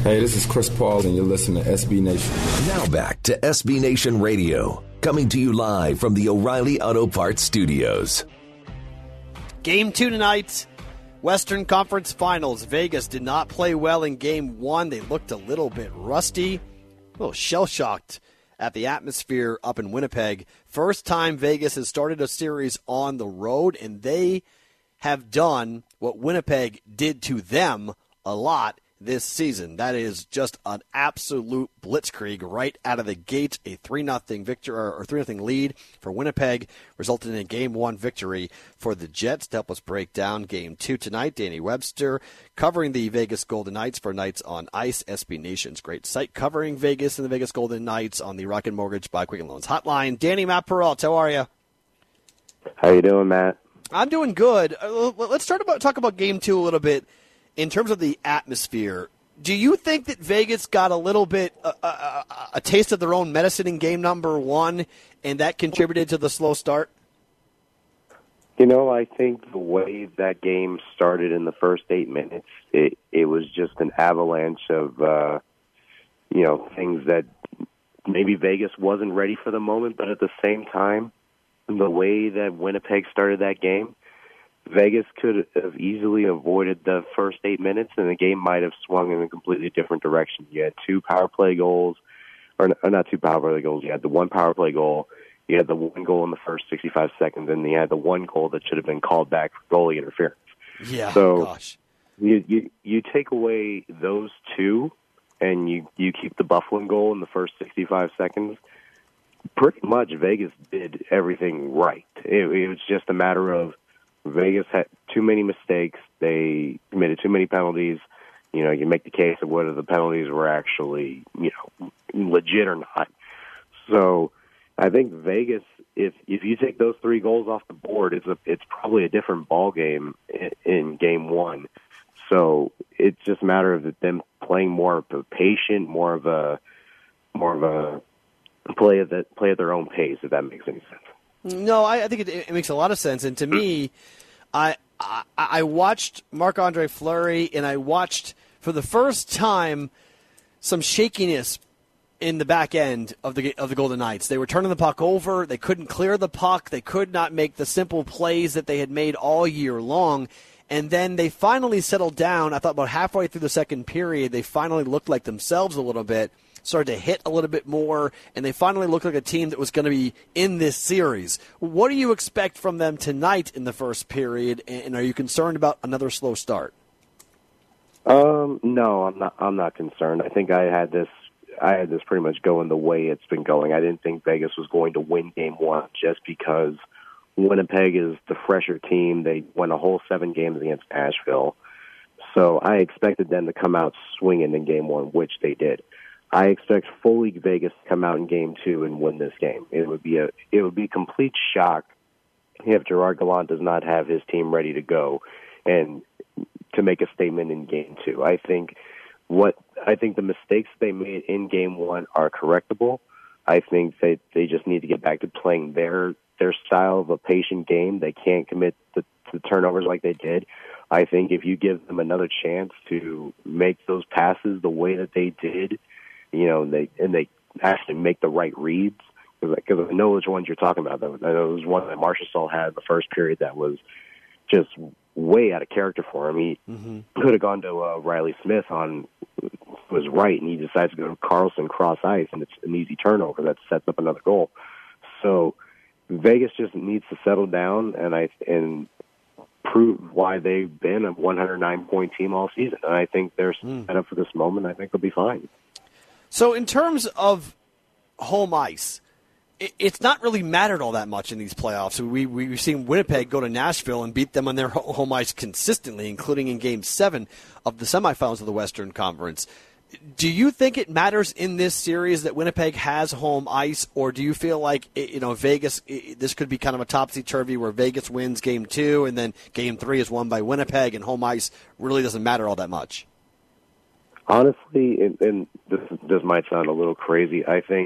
Hey, this is Chris Paul, and you're listening to SB Nation. Now back to SB Nation Radio, coming to you live from the O'Reilly Auto Parts Studios. Game 2 tonight, Western Conference Finals. Vegas did not play well in Game 1. They looked a little bit rusty, a little shell-shocked at the atmosphere up in Winnipeg. First time Vegas has started a series on the road, and they have done what Winnipeg did to them a lot this season. That is just an absolute blitzkrieg right out of the gate. A 3-0 victory or 3-0 lead for Winnipeg resulted in a Game 1 victory for the Jets. To help us break down Game 2 tonight, Danny Webster covering the Vegas Golden Knights for Knights on Ice, SB Nation's great site covering Vegas and the Vegas Golden Knights on the Rocket Mortgage by Quicken Loans hotline. Danny, Matt Peralt, how are you? How you doing, Matt? I'm doing good. Let's talk about Game 2 a little bit. In terms of the atmosphere, do you think that Vegas got a little bit a taste of their own medicine in game number 1, and that contributed to the slow start? I think the way that game started in the first 8 minutes, it was just an avalanche of, things that maybe Vegas wasn't ready for the moment, but at the same time, the way that Winnipeg started that game, Vegas could have easily avoided the first 8 minutes, and the game might have swung in a completely different direction. You had 2 power play goals, or not 2 power play goals. You had the 1 power play goal. You had the 1 goal in the first 65 seconds, and you had the 1 goal that should have been called back for goalie interference. Yeah, so gosh. You take away those 2, and you keep the Buffalo goal in the first 65 seconds. Pretty much Vegas did everything right. It was just a matter of Vegas had too many mistakes. They committed too many penalties. You make the case of whether the penalties were actually, legit or not. So I think Vegas, if you take those 3 goals off the board, it's probably a different ball game in Game 1. So it's just a matter of them playing more of a patient, more of a play at their own pace, if that makes any sense. No, I think it makes a lot of sense. And to me, I watched Marc-Andre Fleury, and I watched, for the first time, some shakiness in the back end of the Golden Knights. They were turning the puck over. They couldn't clear the puck. They could not make the simple plays that they had made all year long. And then they finally settled down. I thought about halfway through the second period, they finally looked like themselves a little bit, started to hit a little bit more, and they finally looked like a team that was going to be in this series. What do you expect from them tonight in the first period, and are you concerned about another slow start? No, I'm not concerned. I think I had this pretty much going the way it's been going. I didn't think Vegas was going to win Game 1 just because Winnipeg is the fresher team. They won a whole 7 games against Nashville. So I expected them to come out swinging in Game 1, which they did. I expect fully Vegas to come out in Game 2 and win this game. It would be a complete shock if Gerard Gallant does not have his team ready to go and to make a statement in Game 2. I think the mistakes they made in Game 1 are correctable. I think they just need to get back to playing their style of a patient game. They can't commit the turnovers like they did. I think if you give them another chance to make those passes the way that they did, they actually make the right reads, because I know which ones you're talking about. I know there was one that Marchessault had in the first period that was just way out of character for him. He could have gone to Riley Smith was right, and he decides to go to Carlson cross ice, and it's an easy turnover that sets up another goal. So Vegas just needs to settle down and prove why they've been a 109-point team all season. And I think they're set up for this moment. I think they'll be fine. So in terms of home ice, it's not really mattered all that much in these playoffs. We've seen Winnipeg go to Nashville and beat them on their home ice consistently, including in Game 7 of the semifinals of the Western Conference. Do you think it matters in this series that Winnipeg has home ice, or do you feel like Vegas, this could be kind of a topsy-turvy where Vegas wins Game 2 and then Game 3 is won by Winnipeg and home ice really doesn't matter all that much? Honestly, and this might sound a little crazy,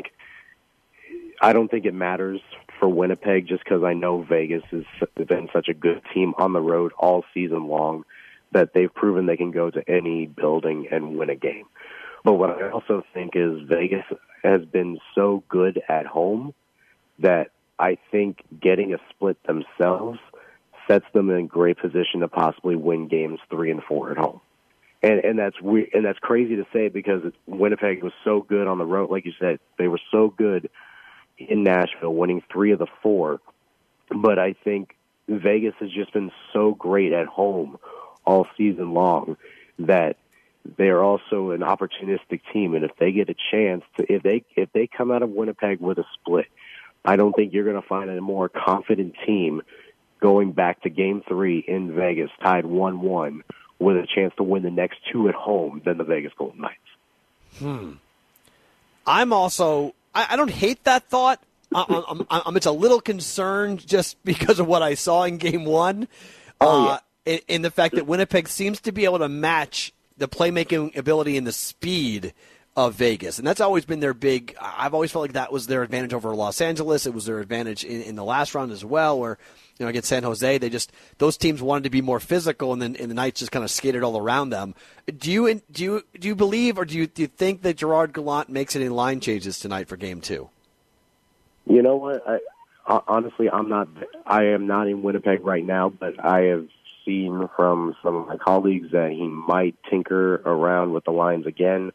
I don't think it matters for Winnipeg just because I know Vegas has been such a good team on the road all season long that they've proven they can go to any building and win a game. But what I also think is Vegas has been so good at home that I think getting a split themselves sets them in great position to possibly win games 3 and 4 at home. And that's crazy to say because Winnipeg was so good on the road. Like you said, they were so good in Nashville, winning 3 of the 4. But I think Vegas has just been so great at home all season long that they're also an opportunistic team. And if they get a chance to, if they come out of Winnipeg with a split, I don't think you're going to find a more confident team going back to Game 3 in Vegas, tied 1-1, with a chance to win the next 2 at home than the Vegas Golden Knights. I'm also, I don't hate that thought. I'm just a little concerned just because of what I saw in Game 1. In the fact that Winnipeg seems to be able to match the playmaking ability and the speed of Vegas. And that's always been their big, I've always felt like that was their advantage over Los Angeles. It was their advantage in the last round as well, where, against San Jose, those teams wanted to be more physical, and then the Knights just kind of skated all around them. Do you believe, or do you think that Gerard Gallant makes any line changes tonight for Game 2? You know what? Honestly, I am not in Winnipeg right now, but I have seen from some of my colleagues that he might tinker around with the lines again.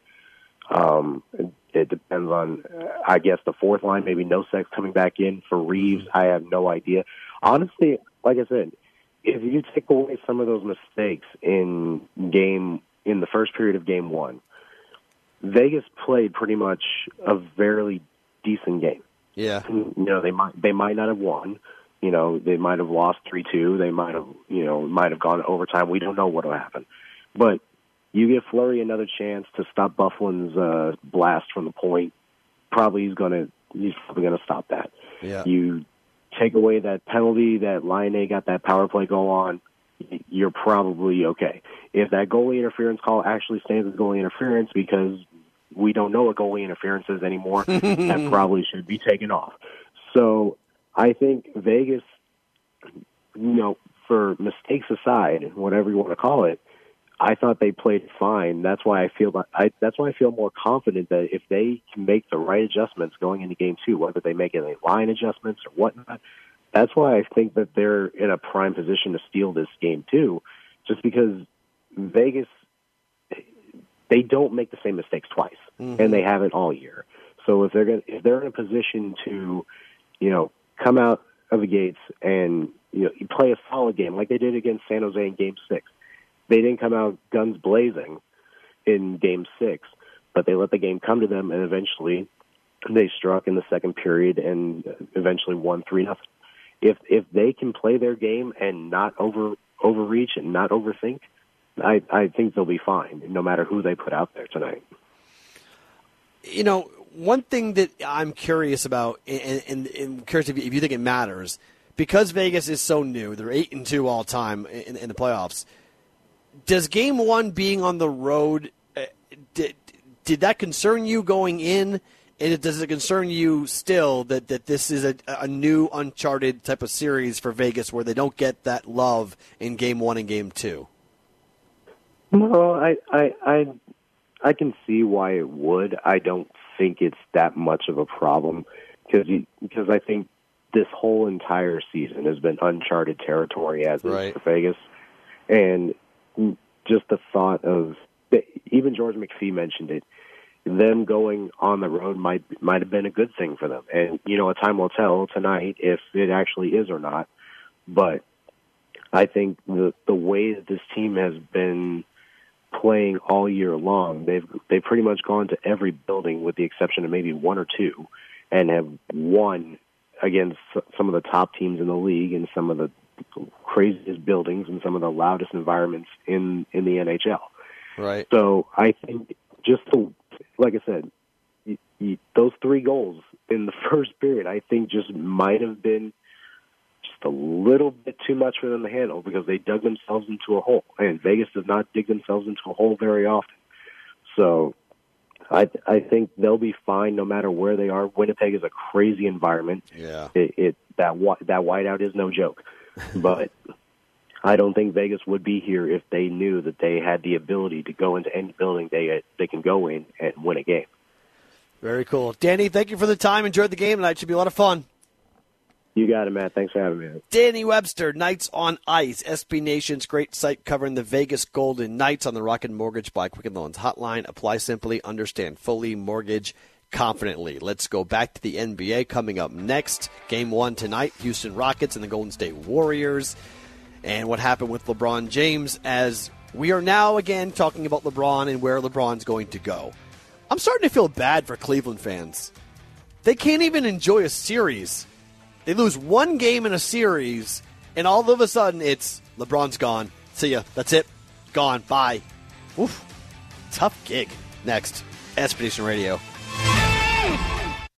It depends on, I guess, the fourth line, maybe Nosek coming back in for Reeves. I have no idea. Honestly, like I said, if you take away some of those mistakes in the first period of Game 1, Vegas played pretty much a very decent game. Yeah. They might not have won. They might have lost 3-2. They might have gone to overtime. We don't know what will happen. But you give Fleury another chance to stop Byfuglien's blast from the point. He's probably gonna stop that. Yeah. You take away that penalty that Laine got that power play go on, you're probably okay. If that goalie interference call actually stands as goalie interference because we don't know what goalie interference is anymore, that probably should be taken off. So I think Vegas, for mistakes aside, whatever you want to call it, I thought they played fine. That's why I feel more confident that if they can make the right adjustments going into Game 2, whether they make any line adjustments or whatnot, that's why I think that they're in a prime position to steal this Game 2, just because Vegas, they don't make the same mistakes twice, and they haven't all year. So if they're in a position to, come out of the gates and play a solid game like they did against San Jose in Game 6. They didn't come out guns blazing in Game 6, but they let the game come to them, and eventually they struck in the second period and eventually won 3-0. If they can play their game and not overreach and not overthink, I think they'll be fine, no matter who they put out there tonight. One thing that I'm curious about, and curious if you think it matters, because Vegas is so new, they're 8-2 all time in the playoffs. Does Game 1 being on the road, did that concern you going in? And does it concern you still that this is a new, uncharted type of series for Vegas where they don't get that love in Game 1 and Game 2? No, I can see why it would. I don't think it's that much of a problem because I think this whole entire season has been uncharted territory as is for Vegas. And just the thought of, even George McPhee mentioned it, them going on the road might have been a good thing for them. And, a time will tell tonight if it actually is or not. But I think the way that this team has been playing all year long, they've pretty much gone to every building with the exception of maybe one or two and have won against some of the top teams in the league and some of the craziest buildings and some of the loudest environments in the NHL. Right. So I think like I said, those 3 goals in the first period, I think just might have been just a little bit too much for them to handle because they dug themselves into a hole. And Vegas does not dig themselves into a hole very often. So I think they'll be fine no matter where they are. Winnipeg is a crazy environment. Yeah. That whiteout is no joke. But I don't think Vegas would be here if they knew that they had the ability to go into any building they can go in and win a game. Very cool. Danny, thank you for the time. Enjoyed the game tonight. Should be a lot of fun. You got it, Matt. Thanks for having me. Danny Webster, Knights on Ice, SB Nation's great site covering the Vegas Golden Knights on the Rocket Mortgage by Quicken Loans hotline. Apply simply, understand fully, mortgage confidently. Let's go back to the NBA coming up next. Game 1 tonight, Houston Rockets and the Golden State Warriors. And what happened with LeBron James, as we are now again talking about LeBron and where LeBron's going to go. I'm starting to feel bad for Cleveland fans. They can't even enjoy a series. They lose one game in a series, and all of a sudden it's LeBron's gone. See ya. That's it. Gone. Bye. Oof. Tough gig. Next, SB Nation Radio.